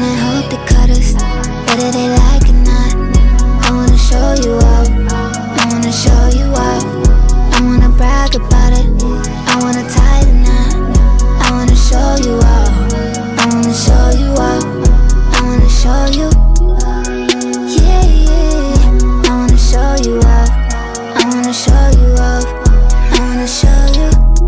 and hope they cut us, whether they like it or not. I wanna show you up, I wanna show you up. I wanna brag about it, I wanna tie the knot. I wanna show you up, I wanna show you up. I wanna show you, yeah, yeah. I wanna show you up, I wanna show you up. I wanna show you,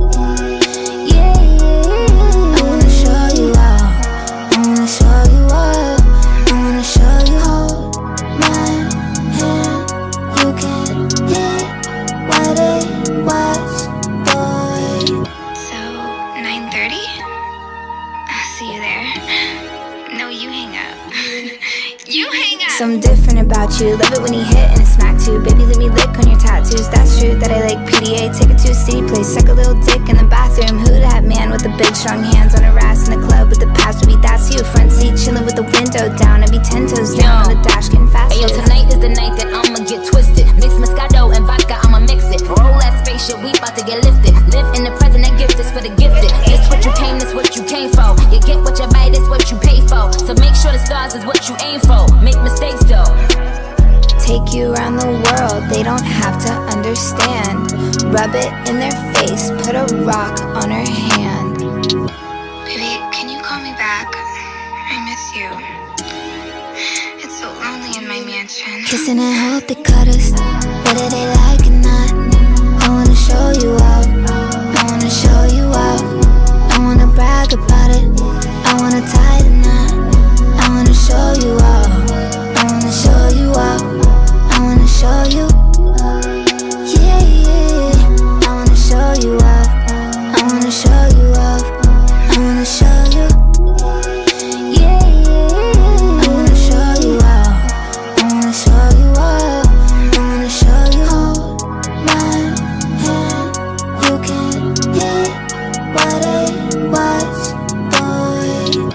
yeah, yeah. I wanna show you up, I wanna show you up. I wanna show you, hold my hand. You can hit what it was, boy. So, 9:30? I'll see you there. No, you hang up. You hang up! Something different about you, love it when you hit and a smack too. Baby, let me lick on your tattoos, that's true that I like PDA. Take it to a city place, suck a little dick in the bathroom. Who that man with the big strong hands on her ass in the club with the pass? Baby, that's you, front seat chilling with the window down. I be 10 toes down on the dash getting faster. Ayo, tonight is the night that I'ma get twisted. Mix Moscato and vodka, I'ma mix it. Roll that spaceship, we bout to get lifted. Live in the present, that gift is for the gifted. This what you came, this what you came for. You get what you buy, this what you pay for. So make sure the stars is what you aim for. Make mistakes though. Take you around the world, they don't have to understand. Rub it in their face, put a rock on her hand. Baby, can you call me back? I miss you. It's so lonely in my mansion. Kissing and hope they cut us, whether they like it or not. I wanna show you up, I wanna show you up. I wanna brag about it, I wanna tie the knot. I wanna show you up, I wanna show you up. I wanna show you, yeah, yeah. I wanna show you up, I wanna show you up. I wanna show you, yeah, yeah. I wanna show you up, I wanna show you up. I wanna show you, hold my hand. You can hit what it was, boy.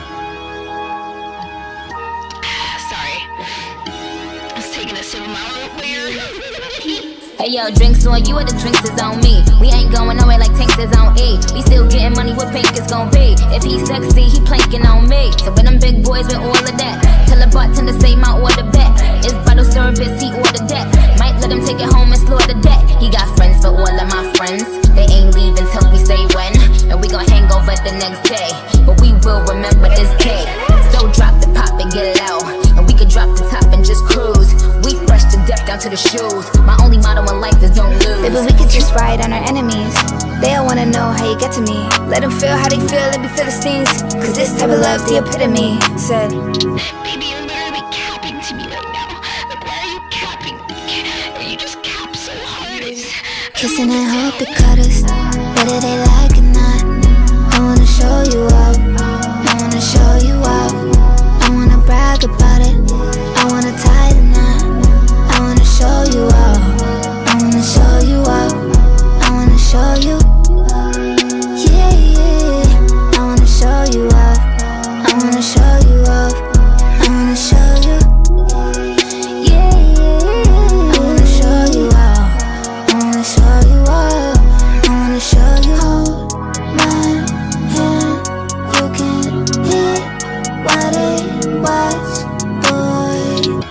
Sorry. I was taking a sip of my root beer. Hey yo, drinks on you or the drinks is on me. We ain't going nowhere like tanks is on E. We still getting money, what pink is gon' be. If he succeed, he planking on me. So with them big boys with all of that, tell the bartender say my order back. It's bottle service, he ordered that. Might let him take it home and slaughter that. He got friends for all of my friends. They ain't leaving till we say when. And we gon' hang over the next day, but we will remember this day. So drop the pop and get low, and we can drop the top and just cruise. We fresh to death down to the shoes. My only motto in life is don't lose. Baby, we could just ride on our enemies. They all wanna know how you get to me. Let them feel how they feel, let me feel the stings. Cause this type of love's the epitome. Said, Baby, you're literally capping to me right now. Like, why are you capping? You just cap so hard. kissing and hope they cut us, whether they like it or not. I wanna show you up, I wanna show you up. I wanna brag about it, I wanna tie the knot. I wanna show you up, I wanna show you up. I wanna show you, yeah, yeah. I wanna show you up, I wanna show you up. I wanna show you, yeah, yeah. I wanna show you up, I wanna show you up. I wanna show you, hold my hand. You can hit what it was, boy.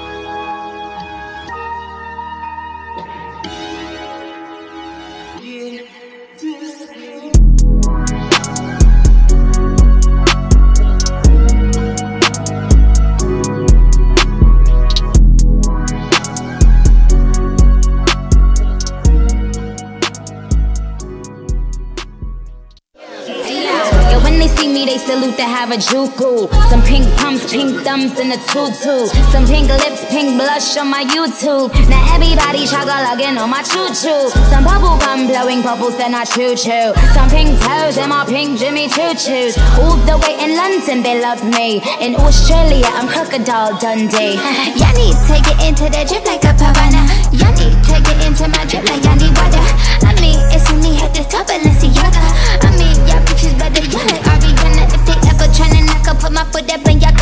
They salute to have a juku. Some pink pumps, pink thumbs, and a tutu. Some pink lips, pink blush on my YouTube. Now everybody chugga-lugging on my choo-choo. Some bubble gum blowing bubbles, then I choo-choo. Some pink toes and my pink Jimmy choo-choos. All the way in London they love me. In Australia I'm Crocodile Dundee. Y'all need to take it into the drip like a Pavana. Y'all need to take it into my drip like y'all need water. I mean, it's only at the top of Balenciaga. I mean, y'all bitches better, y'all like Ariana. If they ever tryna knock, I'll put my foot up in y'all